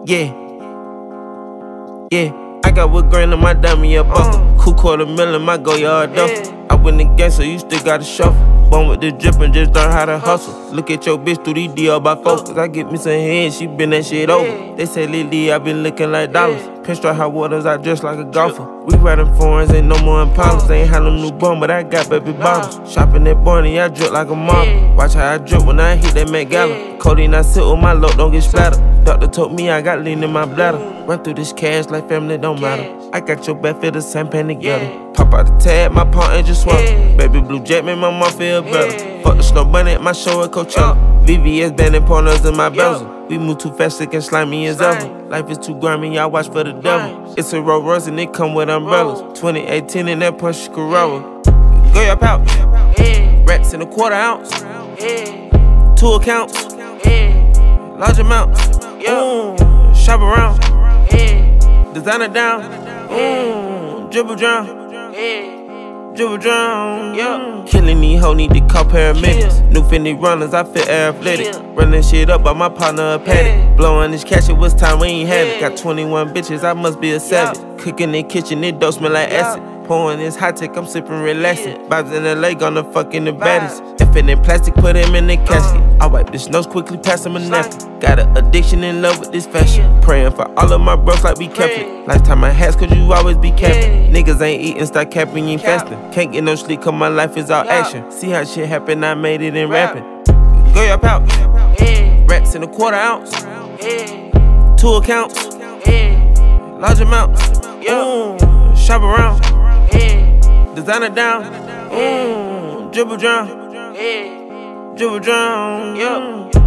Yeah. I got what grand in my dummy a buckle. Cool $250,000 in my go yard duffel. I win the game, so you still gotta shuffle. Born with the drip and just learn how to hustle. Look at your bitch through these DR by focus. I get me some head, she been that shit over. They say lately I been looking like dollars. Pinstripe hot waters, I dress like a golfer. We riding foreigns, ain't no more Impalas. Ain't had no new bum, but I got baby bottles. Shopping at Barney, I drip like a model. Watch how I drip when I hit that Met Gala. Codeine, I sit with my load, don't get splattered. Doctor told me I got lean in my bladder. Run through this cash like family don't matter. I got your back, feel the same pain together. Pop out the tag, my palm ain't just swallow. Baby blue jet, make my mom feel better. Fuck the snow bunny at my show at Coachella. VVS banding partners in my bezel. We move too fast, sick and slimy as ever. Life is too grimy, y'all watch for the devil. It's a Rolls Royce and it come with umbrellas. 2018 in that Porsche Carrera. Go your pouch. Racks in a quarter ounce. 2 accounts. Large amounts. Shop around. Designer down. Dribble drown. Dribble drown. Killing these hoes, need to call paramedics. New Fendi runners, I feel athletic. Running shit up by my partner a paddock. Blowing this cash, it was time we ain't had it. Got 21 bitches, I must be a savage. Cooking in the kitchen, it don't smell like acid. Pouring this high tech, I'm sipping relaxing. Vibes in LA, gonna fuck in the baddest. Infinite plastic, put him in the casket. I wipe this nose quickly, pass him a napkin. Got an addiction in love with this fashion. Praying for all of my bros like we Catholic. Lifetime my hats, cause you always be capping. Niggas ain't eating, start capping, you ain't fasting. Can't get no sleep, cause my life is all action. See how shit happen, I made it in rapping. Go your pouch. Racks in a quarter ounce. 2 accounts. Large amounts. Shop around. Designer down. Dribble drown. Dribble drown.